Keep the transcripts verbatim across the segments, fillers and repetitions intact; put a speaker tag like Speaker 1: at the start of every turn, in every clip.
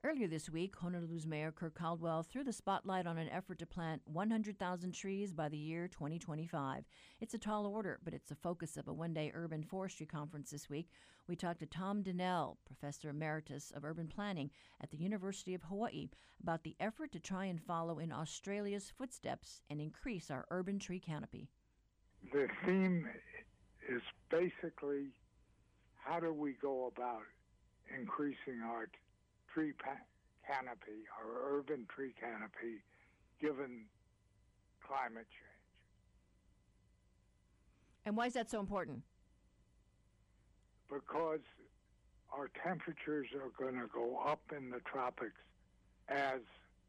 Speaker 1: Earlier this week, Honolulu's Mayor Kirk Caldwell threw the spotlight on an effort to plant one hundred thousand trees by the year twenty twenty-five. It's a tall order, but it's the focus of a one-day urban forestry conference this week. We talked to Tom Donnell, Professor Emeritus of Urban Planning at the University of Hawaii, about the effort to try and follow in Australia's footsteps and increase our urban tree canopy.
Speaker 2: The theme is basically how do we go about increasing our tree pa- canopy, our urban tree canopy, given climate change.
Speaker 1: And why is that so important?
Speaker 2: Because our temperatures are going to go up in the tropics as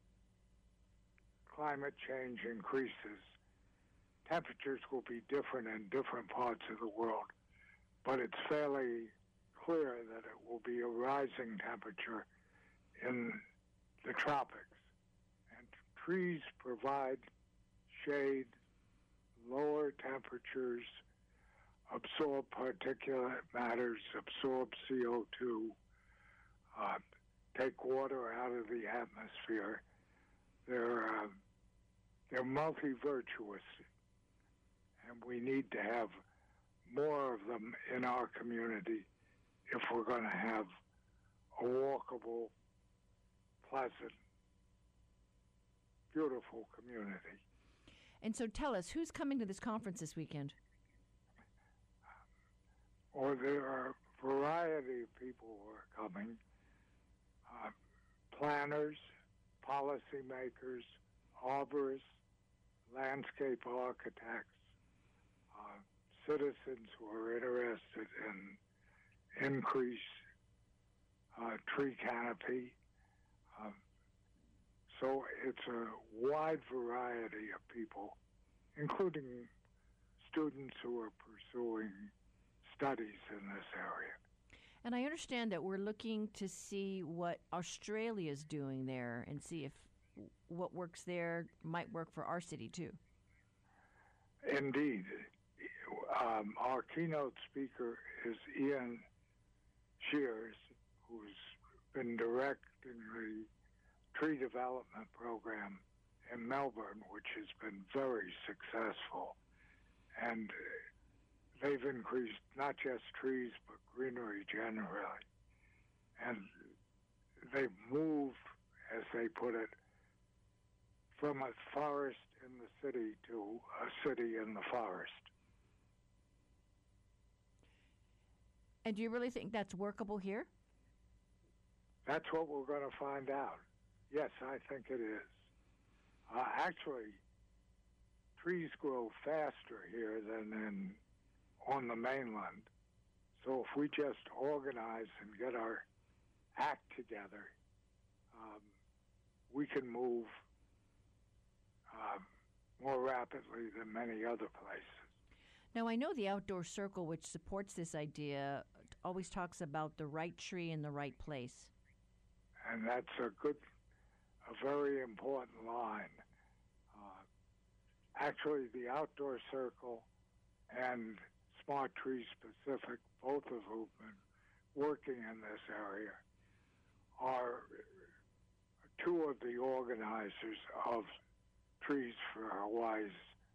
Speaker 2: climate change increases. Temperatures will be different in different parts of the world, but it's fairly clear that it will be a rising temperature in the tropics. And trees provide shade, lower temperatures, absorb particulate matters, absorb C O two, uh, take water out of the atmosphere. They're, uh, they're multi-virtuous, and we need to have more of them in our community if we're going to have a walkable, pleasant, beautiful community.
Speaker 1: And so tell us, who's coming to this conference this weekend?
Speaker 2: Or there are a variety of people who are coming. Uh, planners, policymakers, arborists, landscape architects, uh, citizens who are interested in increase uh, tree canopy. Uh, so it's a wide variety of people, including students who are pursuing studies in this area.
Speaker 1: And I understand that we're looking to see what Australia's doing there and see if what works there might work for our city too.
Speaker 2: Indeed. Um, our keynote speaker is Ian Shears, who's been directing the tree development program in Melbourne, which has been very successful. And they've increased not just trees, but greenery generally. And they've moved, as they put it, from a forest in the city to a city in the forest.
Speaker 1: And do you really think that's workable here?
Speaker 2: That's what we're going to find out. Yes, I think it is. Uh, actually, trees grow faster here than in on the mainland. So if we just organize and get our act together, um, we can move uh, more rapidly than many other places.
Speaker 1: Now, I know the Outdoor Circle, which supports this idea, always talks about the right tree in the right place.
Speaker 2: And that's a good, a very important line. Uh, actually, the Outdoor Circle and Smart Tree Specific, both of whom have been working in this area, are two of the organizers of Trees for Hawaii's,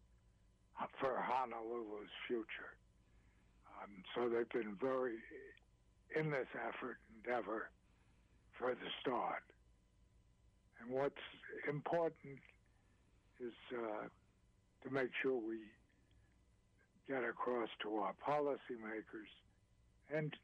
Speaker 2: for Honolulu's future. Um, so they've been very in this effort, endeavor, for the start. And what's important is uh, to make sure we get across to our policymakers and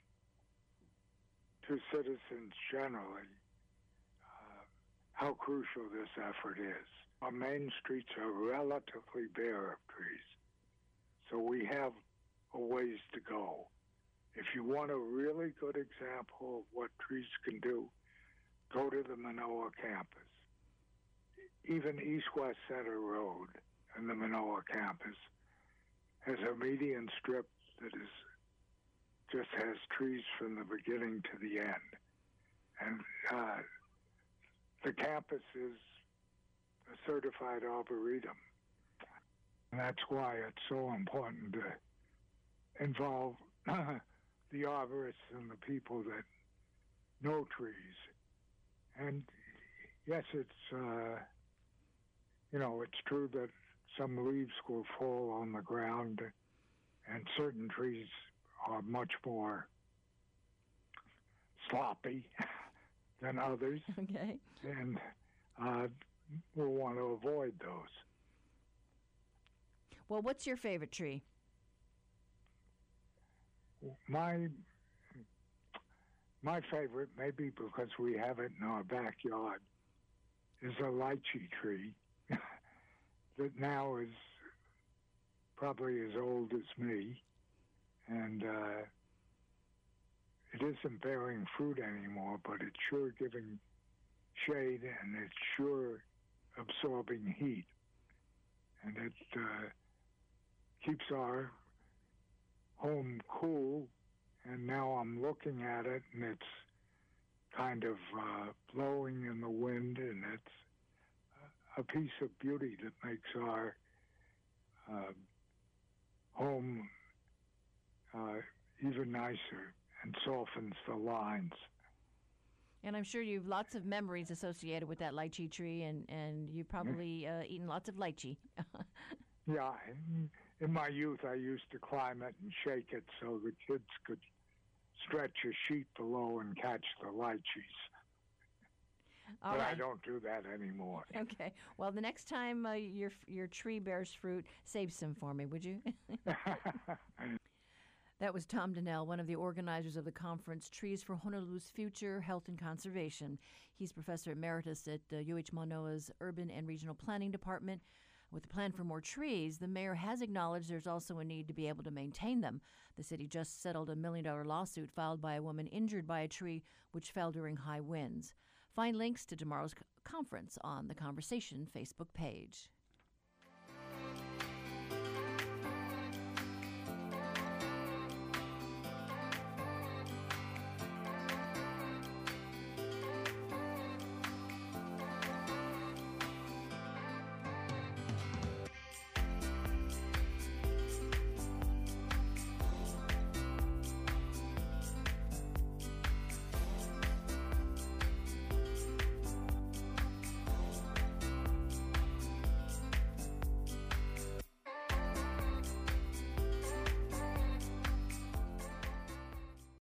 Speaker 2: to citizens generally uh, how crucial this effort is. Our main streets are relatively bare of trees, so we have a ways to go. If you want a really good example of what trees can do, go to the Manoa campus. Even East-West Center Road and the Manoa campus has a median strip that is just has trees from the beginning to the end. And uh, the campus is a certified arboretum. And that's why it's so important to involve the arborists and the people that know trees And yes, it's, uh, you know, it's true that some leaves will fall on the ground, and certain trees are much more sloppy than others.
Speaker 1: Okay.
Speaker 2: And uh, we'll want to avoid those.
Speaker 1: Well, what's your favorite tree?
Speaker 2: My my favorite, maybe because we have it in our backyard, is a lychee tree that now is probably as old as me, and uh, it isn't bearing fruit anymore, but it's sure giving shade, and it's sure absorbing heat, and it uh, keeps our home cool. And now I'm looking at it, and it's kind of uh, blowing in the wind, and it's a piece of beauty that makes our uh, home uh, even nicer and softens the lines.
Speaker 1: And I'm sure you've lots of memories associated with that lychee tree, and, and you've probably uh, eaten lots of lychee.
Speaker 2: Yeah, in, in my youth, I used to climb it and shake it so the kids could stretch a sheet below and catch the lychees.
Speaker 1: All
Speaker 2: but
Speaker 1: right.
Speaker 2: I don't do that anymore.
Speaker 1: Okay. Well, the next time uh, your your tree bears fruit, save some for me, would you? That was Tom Donnell, one of the organizers of the conference Trees for Honolulu's Future, Health and Conservation. He's professor emeritus at uh, U H Manoa's Urban and Regional Planning Department. With the plan for more trees, the mayor has acknowledged there's also a need to be able to maintain them. The city just settled a million dollar lawsuit filed by a woman injured by a tree which fell during high winds. Find links to tomorrow's c- conference on the Conversation Facebook page.